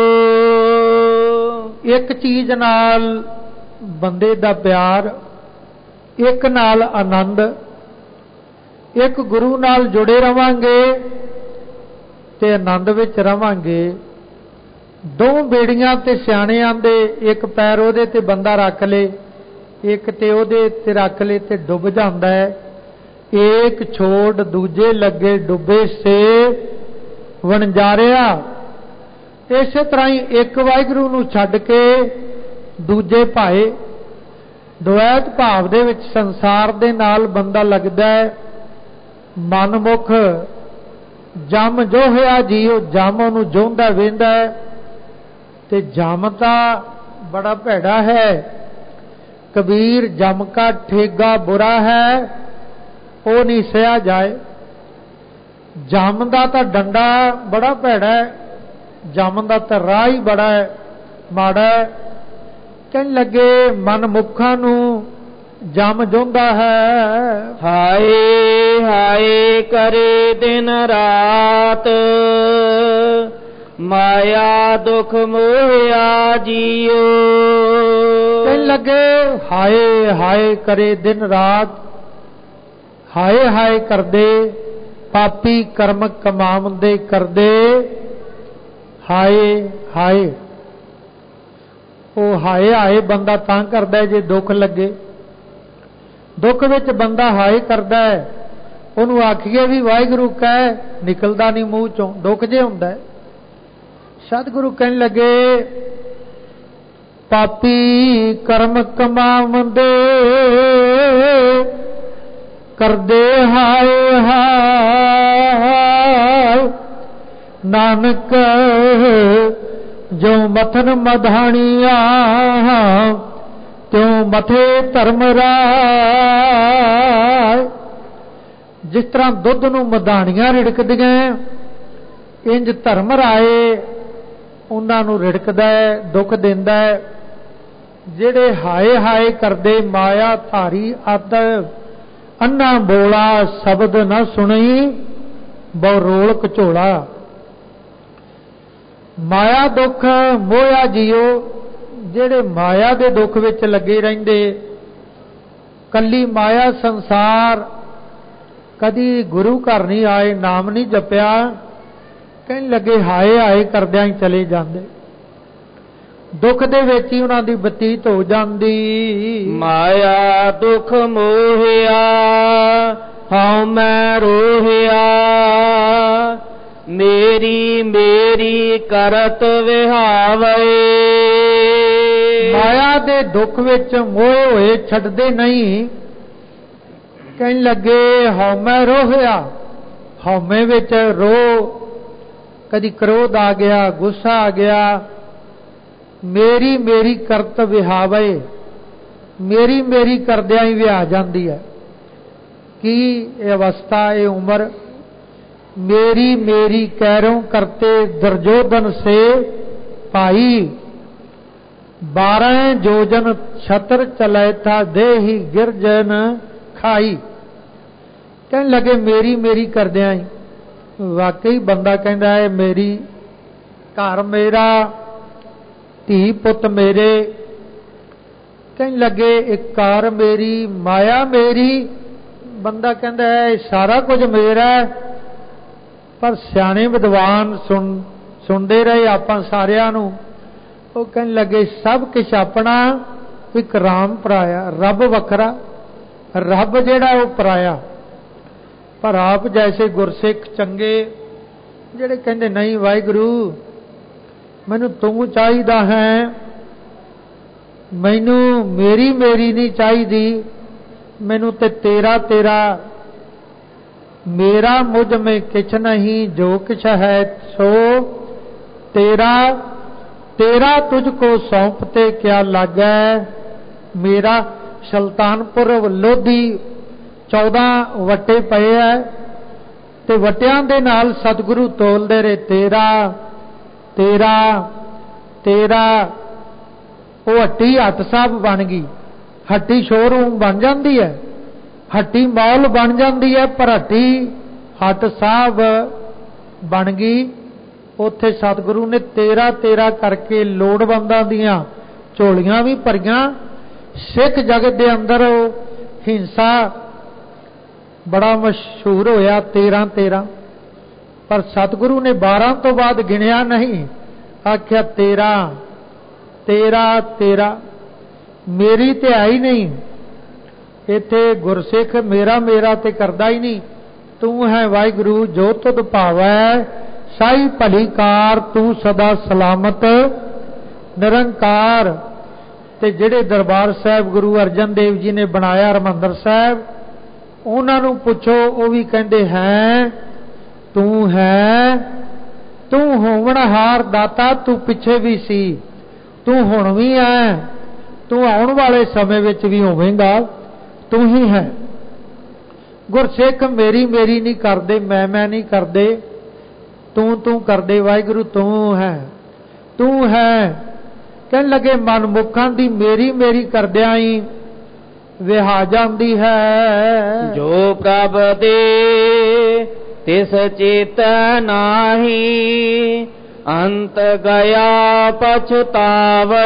एक चीज नाल बंदे दा प्यार, एक नाल आनंद, एक गुरु नाल जुड़े रवांगे ते आनंद विच रवांगे। दो बेड़ियां ते सियाणे आंदे, एक पैर ओदे ते बंदा रख ले, एक ते ओदे ते रख ले ते डुब जांदा है। एक छोड़ दूजे लगे डुबे से वणजारिया। इस तरह ही एक वाहिगुरू नूं छड्ड के दूजे भाए द्वैत भाव दे विच संसार दे नाल बंदा लगदा है। मनमुख जम जो होया जी जम उहनूं जोंदा वेंदा है, ते जम तां बड़ा भैड़ा है। कबीर जम का ठेगा बुरा है, वो नहीं सहा जाए। जम दा तां डंडा बड़ा भैड़ा है, जम दा तां राह ही बड़ा है माड़ा है। कहन लगे मन मुखां नूं जम जोंदा है। हाय हाय करे दिन रात, माया दुख मोहिया जियो। कहन लगे हाय हाय करे दिन रात, हाय हाय करदे पापी कर्म कमावंदे करदे हाय हाय। वो हाय हाय बंदा तां करदा जे दुख लगे, दुख विच बंदा हाय करदा है, उहनूं आखीए भी वाहिगुरू कह, निकलदा नहीं मूँह चों, दुख जे हुंदा है। सतगुरु कहन लगे पापी कर्म कमावंदे करदे हाय हाय। नानक जो मथन मधानिया त्यों मथे धर्म राय। जिस तरह दुध नूं मधाणियां रिड़कदियां इंज धर्म राए उन्हां नूं रिड़कदा है, दुख दिंदा है। जिहड़े हाए हाए करदे माया धारी अद अन्ना बोला शब्द न सुनी बहु कचोला। माया दुख मोया जियो जिहड़े माया दे दुख विच लगे रहिंदे, कली माया संसार, कदी गुरु घर नहीं आए, नाम नहीं जपिया, कहने लगे हाए हाए करदियां ही चले जांदे, दुख दे विच ही उन्हां दी बतीत हो जांदी। माया दुख मोहिया हाउ मैं रोहिया, मेरी मेरी करत विहावे। माया दे दुख विच मोए होए छड्डदे नहीं, कहने लगे हौमै रोहिया, हौमे विच रो, कदी क्रोध आ गया, गुस्सा आ गया, मेरी मेरी करत विहावे, मेरी मेरी करदियां ही विहा जांदी है। की ये अवस्था, ये उम्र, मेरी मेरी कैरों करते दुर्योधन से पाई, बारह जोजन छतर चले था दे ही गिरजन खाई। कहने लगे मेरी मेरी करदियां ही, वाकई बंदा कहता है मेरी, घर मेरा, धी पुत मेरे, कहने लगे एक कार मेरी, माया मेरी, बंदा कहता है सारा कुछ मेरा है। पर सियाणे विद्वान सुन सुनते रहे आपां सारियां नूं, वो कहने लगे सब कुछ अपना, एक राम पराया, रब वखरा, रब जिहड़ा वो पराया। पर आप जैसे गुरसिख चंगे जिहड़े कहंदे नहीं वाहिगुरू मैनू तू चाहिदा है, मैनू मेरी मेरी नहीं चाहिदी, मैनू ते तेरा तेरा, मेरा मुझ में किछ नहीं, जो किछ है सो तेरा, तेरा तुझको सौंपते क्या लागै। मेरा सुल्तानपुर लोधी चौदह वटे पे है, ते वटियां दे नाल सतगुरु तोलदे रहे तेरा तेरा तेरा। वो हट्टी हट साहब बन गई, हट्टी शोरूम बन जाती है, हट्टी मॉल बन जाती है, पर हट्टी हट साहब बन गई। उत्थे सतगुरु ने तेरा तेरा करके लोड़वंदां दियां झोलियां भी भरियां। सिख जगत के अंदर हिंसा बड़ा मशहूर होया तेरह तेरह, पर सतगुरु ने बारह तो बाद गिणिया नहीं, आख्या तेरा तेरा तेरा, मेरी ते आई नहीं। इत्थे गुरसिख मेरा मेरा ते करदा ही नहीं, तू है वाहिगुरू जो तुद भावै साई भली कार, तू सदा सलामत निरंकार। ते जिहड़े दरबार साहब गुरु अर्जन देव जी ने बनाया हरमंदर साहब, उन्हां नूं पुछो वो भी कहंदे हैं तू है, तू होवणहार दाता, तू पिछे भी सी, तू हुण भी है, तू आउण वाले समय विच भी होवेंगा, तू ही है। गुरसिख मेरी मेरी नहीं करदे, मैं मैं नहीं करदे, तू तू करदे, वाहिगुरू तू है तू है। कहने लगे मनमुखां दी मेरी मेरी करदियां ही विहा जांदी है। जो कब दे तिस चेत नाही, अंत गया पछतावे।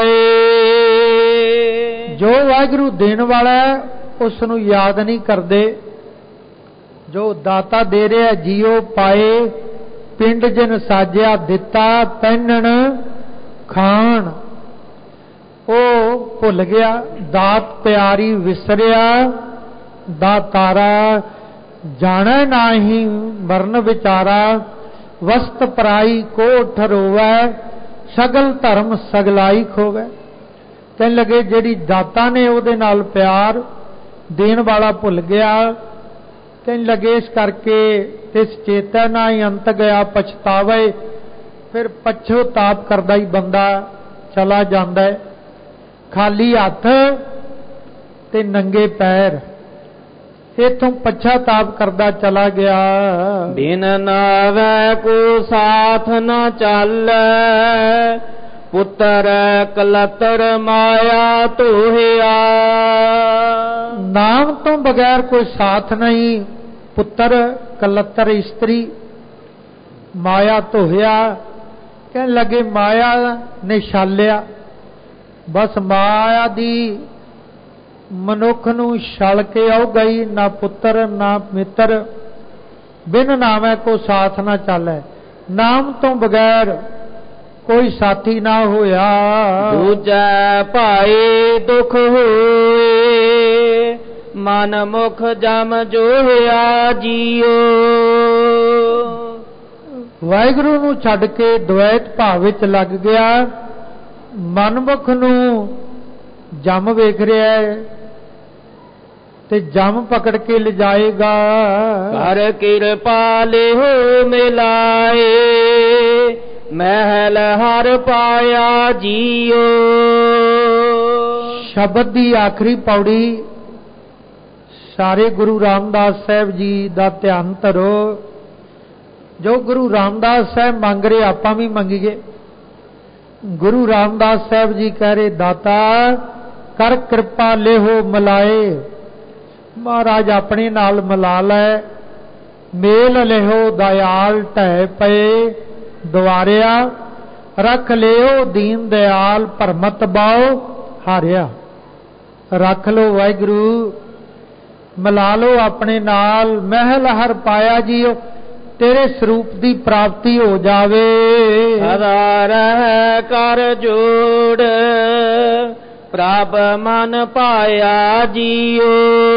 जो वाहिगुरू देन वाला है उसनूं याद नहीं करते, जो दाता दे रहा जियो पाए, पिंड जिन साजिया दिता पहनण खाण। ओ भुल गया दात प्यारी विसरिया, दातारा जाने नाही मरण विचारा। वस्त पराई को ठरोवै, सगल धर्म सगलाई खोवै। कहने लगे जेड़ी दाता ने उहदे नाल प्यार देन वाला भुल गया। कहने लगे इस करके तिस चेता ना ही अंत गया पछतावे। फिर पछताप करदा ही बंदा चला जांदा है। खाली हथ ਤੇ ਨੰਗੇ ਪੈਰ ਇਥੋਂ ਪਛਤਾਪ ਕਰਦਾ ਚਲਾ ਗਿਆ। ਬਿਨ ਨਾਵੈ ਕੋ ਸਾਥ ਨ ਚਾਲੈ, ਪੁੱਤਰ ਕਲਤਰ ਮਾਇਆ ਧੋਹਿਆ। ਨਾਮ ਤੋਂ ਬਗੈਰ ਕੋਈ ਸਾਥ ਨਹੀਂ, ਪੁੱਤਰ ਕਲਤਰ ਇਸਤਰੀ, ਮਾਇਆ ਧੋਹਿਆ। ਕਹਿਣ ਲੱਗੇ ਮਾਇਆ ਨੇ ਛਾਲਿਆ, ਬਸ ਮਾਇਆ ਦੀ ਮਨੁੱਖ ਨੂੰ ਛਲ ਕੇ ਆਉ ਗਈ। ਨਾ ਪੁੱਤਰ ਨਾ ਮਿੱਤਰ, ਬਿਨ ਨਾਮੈ ਕੋ ਸਾਥ ਨਾ ਚਾਲੈ। ਨਾਮ ਤੋਂ ਬਗੈਰ ਕੋਈ ਸਾਥੀ ਨਾ ਹੋਇਆ। ਦੂਜੈ ਭਾਏ ਦੁਖ ਹੋਏ, ਮਨ ਮੁਖ ਜਮ ਜੋਹਿਆ ਜੀਓ। ਵਾਹਿਗੁਰੂ ਨੂੰ ਛੱਡ ਕੇ ਦੁਐਤ ਭਾਵ ਵਿੱਚ ਲੱਗ ਗਿਆ। ਮਨਮੁਖ ਨੂੰ ਜਮ ਵੇਖ ਰਿਹਾ ਹੈ ਤੇ ਜਮ ਪਕੜ ਕੇ ਲਿਜਾਏਗਾ। ਕਰ ਕਿਰਪਾ ਲਿਹੋ ਮਿਲਾਏ, ਮਹਿਲ ਹਰ ਪਾਇਆ ਜੀਓ। ਸ਼ਬਦ ਦੀ ਆਖਰੀ ਪੌੜੀ ਸਾਰੇ ਗੁਰੂ ਰਾਮਦਾਸ ਸਾਹਿਬ ਜੀ ਦਾ ਧਿਆਨ ਧਰੋ। ਜੋ ਗੁਰੂ ਰਾਮਦਾਸ ਸਾਹਿਬ ਮੰਗ ਰਹੇ ਆਪਾਂ ਵੀ ਮੰਗੀਏ। ਗੁਰੂ ਰਾਮਦਾਸ ਸਾਹਿਬ ਜੀ ਕਹਿ ਰਹੇ ਦਾਤਾ ਕਰ ਕਿਰਪਾ ਲਿਹੋ ਮਿਲਾਏ, ਮਹਾਰਾਜ ਆਪਣੇ ਨਾਲ ਮਿਲਾ ਲੈ। ਮੇਲ ਲਿਹੋ ਦਇਆਲ ਢਹਿ ਪਏ ਦੁਆਰਿਆ, ਰੱਖ ਲਿਓ ਦੀਨ ਦਿਆਲ ਭਰਮਤ ਬਾਓ ਹਾਰਿਆ। ਰੱਖ ਲੋ ਵਾਹਿਗੁਰੂ, ਮਿਲਾ ਲੋ ਆਪਣੇ ਨਾਲ। ਮਹਿਲ ਹਰ ਪਾਇਆ ਜੀਓ, ਤੇਰੇ ਸਰੂਪ ਦੀ ਪ੍ਰਾਪਤੀ ਹੋ ਜਾਵੇ। ਸਦਾ ਰਹਿ ਕਰ ਜੋੜ, ਪ੍ਰਭ ਮਨ ਪਾਇਆ ਜੀਓ।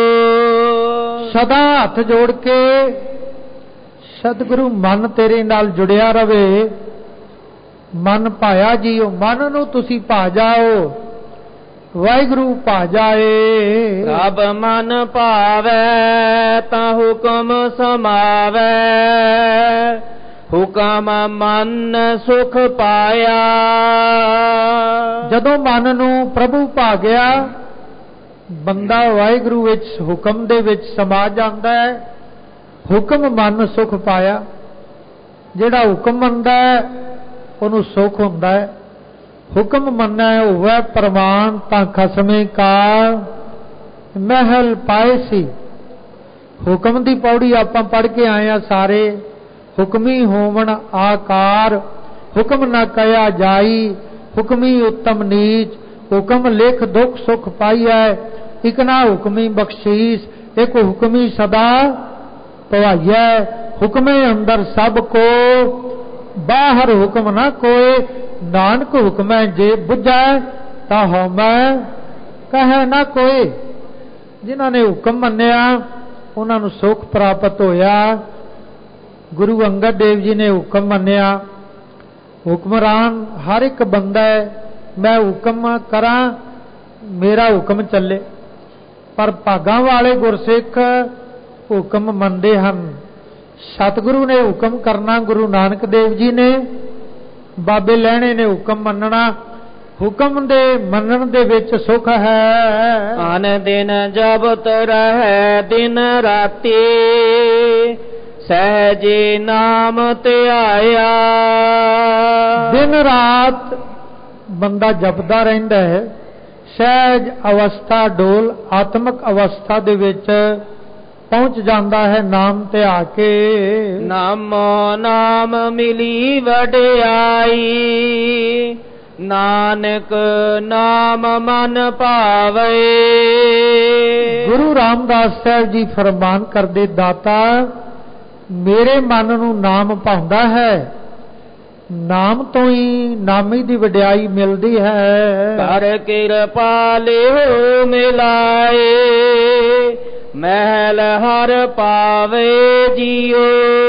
ਸਦਾ ਹੱਥ ਜੋੜ ਕੇ ਸਤਿਗੁਰੂ ਮਨ ਤੇਰੇ ਨਾਲ ਜੁੜਿਆ ਰਵੇ। ਮਨ ਪਾਇਆ ਜੀਓ, ਮਨ ਨੂੰ ਤੁਸੀਂ ਪਾ ਜਾਓ, ਵਾਹਿਗੁਰੂ ਪਾ ਜਾਏ। ਪ੍ਰਭ ਮਨ ਭਾਵੈ ਤਾਂ ਹੁਕਮ ਸਮਾਵੈ, ਹੁਕਮ ਮਨ ਸੁਖ ਪਾਇਆ। ਜਦੋਂ ਮਨ ਨੂੰ ਪ੍ਰਭੂ ਪਾ ਗਿਆ, ਬੰਦਾ ਵਾਹਿਗੁਰੂ ਵਿੱਚ ਹੁਕਮ ਦੇ ਵਿੱਚ ਸਮਾ ਜਾਂਦਾ ਹੈ। ਹੁਕਮ ਮਨ ਸੁਖ ਪਾਇਆ। ਜਿਹੜਾ ਹੁਕਮ ਮੰਨਦਾ ਹੈ ਉਹਨੂੰ ਸੁਖ ਹੁੰਦਾ ਹੈ। ਹੁਕਮ ਮੰਨੈ ਹੋਵੇ ਪ੍ਰਵਾਨ ਤਾਂ ਖਸਮੇ ਕਾ ਮਹਿਲ ਪਾਏ ਸੀ। ਹੁਕਮ ਦੀ ਪੌੜੀ ਆਪਾਂ ਪੜ੍ਹ ਕੇ ਆਏ ਆ ਸਾਰੇ। ਹੁਕਮੀ ਹੋਵਣ ਆਕਾਰ, ਹੁਕਮ ਨਾ ਕਹਿਆ ਜਾਈ, ਹੁਕਮੀ ਉੱਤਮ ਨੀਚ, ਹੁਕਮ ਲਿਖ ਦੁਖ ਸੁਖ ਪਾਈਐ, ਇਕ ਨਾ ਹੁਕਮੀ ਬਖਸ਼ੀਸ, ਇੱਕ ਹੁਕਮੀ ਸਦਾ ਪਵਾਈਐ। ਹੁਕਮੇ ਅੰਦਰ ਸਭ ਕੋ, ਬਾਹਰ ਹੁਕਮ ਨਾ ਕੋਏ, ਨਾਨਕ ਹੁਕਮੈ ਜੇ ਬੁਝੈ ਤਾਂ ਹਉਮੈ ਕਹੈ ਨਾ ਕੋਈ। ਜਿਨ੍ਹਾਂ ਨੇ ਹੁਕਮ ਮੰਨਿਆ ਉਹਨਾਂ ਨੂੰ ਸੁਖ ਪ੍ਰਾਪਤ ਹੋਇਆ। ਗੁਰੂ ਅੰਗਦ ਦੇਵ ਜੀ ਨੇ ਹੁਕਮ ਮੰਨਿਆ। ਹੁਕਮਰਾਨ ਹਰ ਇੱਕ ਬੰਦਾ ਹੈ, ਮੈਂ ਹੁਕਮ ਕਰਾਂ ਮੇਰਾ ਹੁਕਮ ਚੱਲੇ। ਪਰ ਭਾਗਾਂ ਵਾਲੇ ਗੁਰਸਿੱਖ ਹੁਕਮ ਮੰਨਦੇ ਹਨ। ਸਤਿਗੁਰੂ ਨੇ ਹੁਕਮ ਕਰਨਾ, ਗੁਰੂ ਨਾਨਕ ਦੇਵ ਜੀ ਨੇ, ਬਾਬੇ ਲਹਿਣੇ ਨੇ ਹੁਕਮ ਮੰਨਣਾ। ਹੁਕਮ ਦੇ ਮੰਨਣ ਦੇ ਵਿੱਚ ਸੁਖ ਹੈ। ਆਨ ਦਿਨ ਜਪਤ ਰਹਿ ਦਿਨ ਰਾਤੀ, ਸਹਿਜੇ ਨਾਮ ਧਿਆਇਆ। ਦਿਨ ਰਾਤ ਬੰਦਾ ਜਪਦਾ ਰਹਿੰਦਾ ਹੈ। ਸਹਿਜ ਅਵਸਥਾ ਡੋਲ ਆਤਮਿਕ ਅਵਸਥਾ ਦੇ ਵਿੱਚ ਪਹੁੰਚ ਜਾਂਦਾ ਹੈ ਨਾਮ ਧਿਆ ਕੇ। ਨਾਮੋ ਨਾਮ ਮਿਲੀ ਵਡਿਆਈ, ਨਾਨਕ ਨਾਮ ਮਨ ਭਾਵੇ। ਗੁਰੂ ਰਾਮਦਾਸ ਸਾਹਿਬ ਜੀ ਫਰਮਾਨ ਕਰਦੇ ਦਾਤਾ ਮੇਰੇ ਮਨ ਨੂੰ ਨਾਮ ਭਾਉਂਦਾ ਹੈ। ਨਾਮ ਤੋਂ ਹੀ ਨਾਮੀ ਦੀ ਵਡਿਆਈ ਮਿਲਦੀ ਹੈ। ਕਰ ਕਿਰਪਾ ਲਿਓ ਮਿਲਾਏ, ਮਹਿਲ ਹਰ ਪਾਵੇ ਜੀਓ।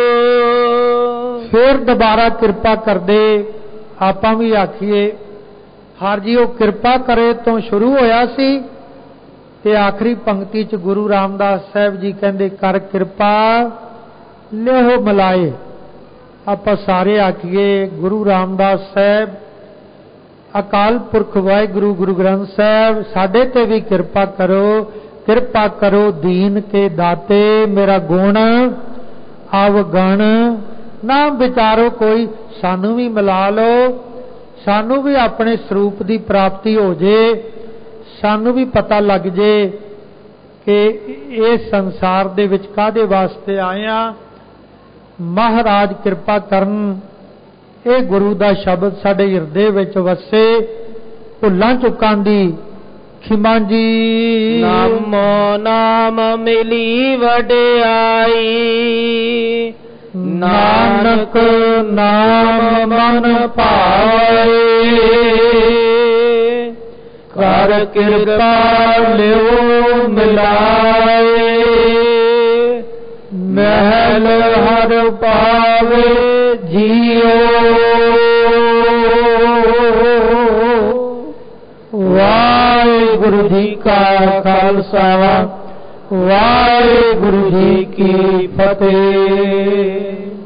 ਫਿਰ ਦੁਬਾਰਾ ਕਿਰਪਾ ਕਰਦੇ ਆਪਾਂ ਵੀ ਆਖੀਏ। ਹਰ ਜੀ ਉਹ ਕਿਰਪਾ ਕਰੇ ਤੋਂ ਸ਼ੁਰੂ ਹੋਇਆ ਸੀ ਤੇ ਆਖਰੀ ਪੰਕਤੀ ਚ ਗੁਰੂ ਰਾਮਦਾਸ ਸਾਹਿਬ ਜੀ ਕਹਿੰਦੇ ਕਰ ਕਿਰਪਾ ਲਿਓ ਮਿਲਾਏ। ਆਪਾਂ ਸਾਰੇ ਆਖੀਏ ਗੁਰੂ ਰਾਮਦਾਸ ਸਾਹਿਬ ਅਕਾਲ ਪੁਰਖ ਵਾਹਿਗੁਰੂ ਗੁਰੂ ਗ੍ਰੰਥ ਸਾਹਿਬ ਸਾਡੇ ਤੇ ਵੀ ਕਿਰਪਾ ਕਰੋ। ਕਿਰਪਾ ਕਰੋ ਦੀਨ ਕੇ ਦਾਤੇ, मेरा गुण अवगण ना विचारो कोई, सानू भी मिला लो, सानू भी अपने स्वरूप की प्राप्ति हो जे, सानू भी पता लग जे कि इस संसार दे विच काहदे वास्ते आया। महाराज कृपा करन ये गुरु का शब्द साडे हिरदे विच वसे, भुलां चुकां दी खिमा जी। नामो नाम मिली वडियाई, नानक नाम मन भावे, कर कृपा लियो मिलाए, महल हर पावे जियो। वाहिगुरु जी का खालसा, वाहिगुरु जी की फतेह।